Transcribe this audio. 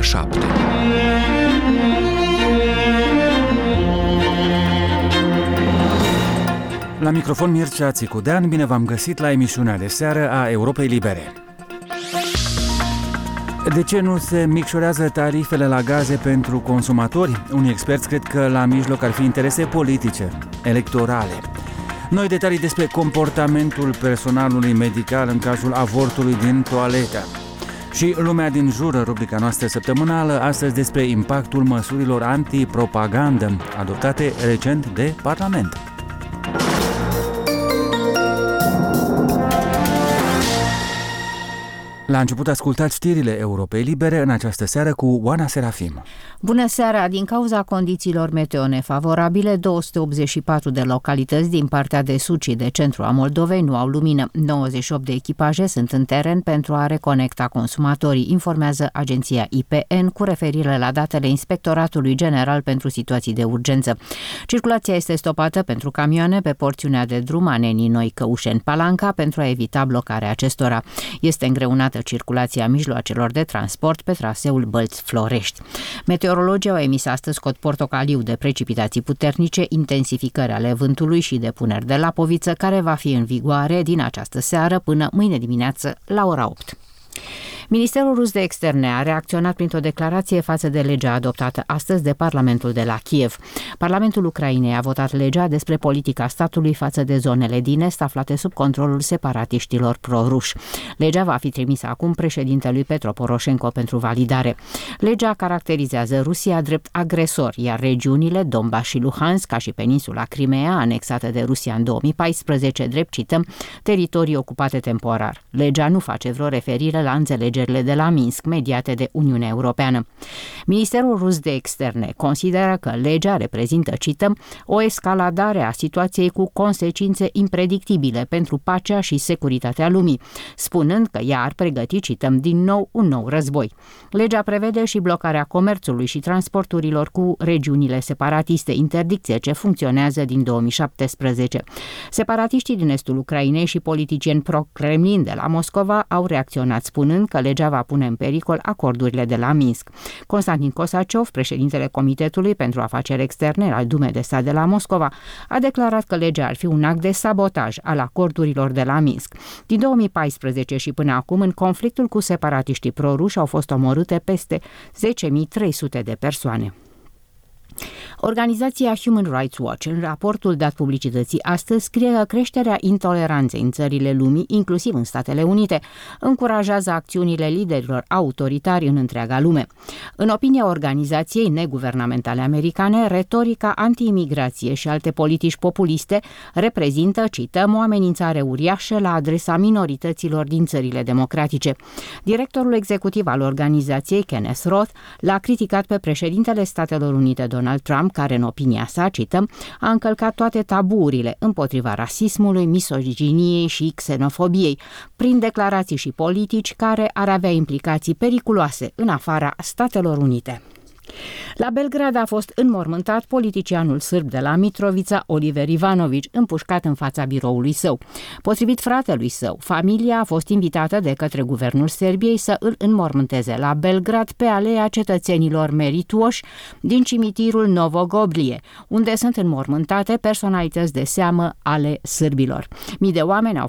ora 7. La microfon Mircea Țicudean, bine v-am găsit la emisiunea de seară a Europei Libere. De ce nu se micșorează tarifele la gaze pentru consumatori? Unii experți cred că la mijloc ar fi interese politice, electorale. Noi detalii despre comportamentul personalului medical în cazul avortului din toaletă. Și lumea din jur, rubrica noastră săptămânală, astăzi despre impactul măsurilor antipropagandă adoptate recent de Parlament. La început ascultați știrile Europei Libere în această seară cu Oana Serafim. Bună seara! Din cauza condițiilor meteo nefavorabile, 284 de localități din partea de sud și de centru a Moldovei nu au lumină. 98 de echipaje sunt în teren pentru a reconecta consumatorii, informează agenția IPN cu referire la datele Inspectoratului General pentru Situații de Urgență. Circulația este stopată pentru camioane pe porțiunea de drum Anenii Noi-Căușeni-Palanca pentru a evita blocarea acestora. Este îngreunată circulația mijloacelor de transport pe traseul Bălți-Florești. Meteorologii au emis astăzi cod portocaliu de precipitații puternice, intensificări ale vântului și depuneri de lapoviță, care va fi în vigoare din această seară până mâine dimineață la ora 8. Ministerul rus de externe a reacționat printr-o declarație față de legea adoptată astăzi de Parlamentul de la Kiev. Parlamentul Ucrainei a votat legea despre politica statului față de zonele din est aflate sub controlul separatiștilor pro-ruși. Legea va fi trimisă acum președintelui Petro Poroșenko pentru validare. Legea caracterizează Rusia drept agresor, iar regiunile Donbass și Luhansk, ca și peninsula Crimea, anexată de Rusia în 2014, drept, cităm, teritorii ocupate temporar. Legea nu face vreo referire la înțelegerile de la Minsk mediate de Uniunea Europeană. Ministerul rus de externe consideră că legea reprezintă, cităm, o escaladare a situației cu consecințe impredictibile pentru pacea și securitatea lumii, spunând că ea ar pregăti, cităm, din nou un nou război. Legea prevede și blocarea comerțului și transporturilor cu regiunile separatiste, interdicție ce funcționează din 2017. Separatiștii din estul Ucrainei și politicieni pro-Kremlin de la Moscova au reacționat spunând că legea va pune în pericol acordurile de la Minsk. Constantin Kosaciov, președintele Comitetului pentru Afaceri Externe al Dumei de Stat de la Moscova, a declarat că legea ar fi un act de sabotaj al acordurilor de la Minsk. Din 2014 și până acum, în conflictul cu separatiștii pro-ruși au fost omorâte peste 10.300 de persoane. Organizația Human Rights Watch, în raportul dat publicității astăzi, scrie că creșterea intoleranței în țările lumii, inclusiv în Statele Unite, încurajează acțiunile liderilor autoritari în întreaga lume. În opinia organizației neguvernamentale americane, retorica anti-imigrație și alte politici populiste reprezintă, cităm, o amenințare uriașă la adresa minorităților din țările democratice. Directorul executiv al organizației, Kenneth Roth, l-a criticat pe președintele Statelor Unite, Donald Trump, care, în opinia sa, cităm, a încălcat toate taburile împotriva rasismului, misoginiei și xenofobiei, prin declarații și politici care ar avea implicații periculoase în afara Statelor Unite. La Belgrad a fost înmormântat politicianul sârb de la Mitrovița, Oliver Ivanović, împușcat în fața biroului său. Potrivit fratelui său, familia a fost invitată de către guvernul Serbiei să îl înmormânteze la Belgrad pe aleea cetățenilor merituoși din cimitirul Novogoblie, unde sunt înmormântate personalități de seamă ale sârbilor. Mii de oameni au